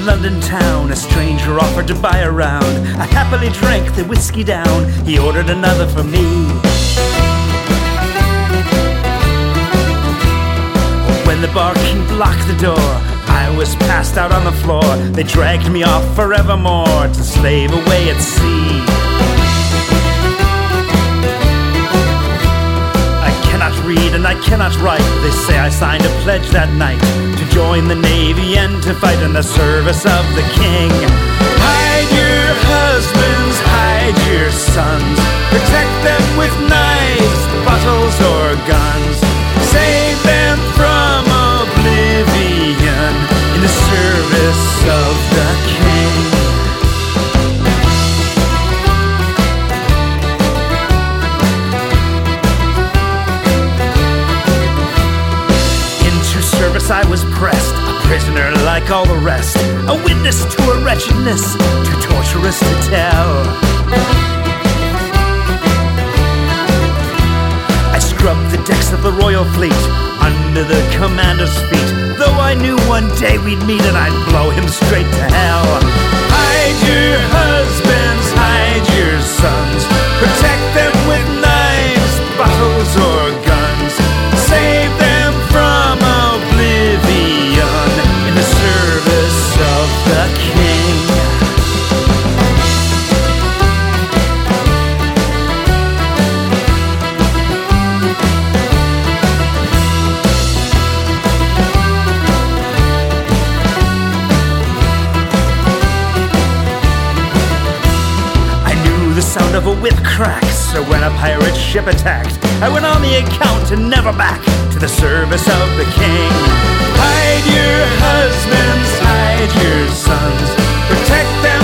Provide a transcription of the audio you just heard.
London town, a stranger offered to buy a round. I happily drank the whiskey down. He ordered another for me. When the barkeep locked the door, I was passed out on the floor. They dragged me off forevermore to slave away at sea. I cannot read and I cannot write. They say I signed a pledge that night to join the Navy and to fight in the service of the King. Hide your husbands, hide your sons, protect them with knives, bottles or guns. Save them from oblivion in the service of the King. Into service I was pressed, a prisoner like all the rest, a witness to a wretchedness too torturous to tell. I scrubbed the decks of the Royal Fleet under the commander's feet, though I knew one day we'd meet and I'd blow him straight to hell. Hide your husbands, hide your sons, protect them with knives, bottles or guns. Save them from oblivion in the service of the King. The sound of a whip crack, so when a pirate ship attacked, I went on the account and never back to the service of the King. Hide your husbands, hide your sons, protect them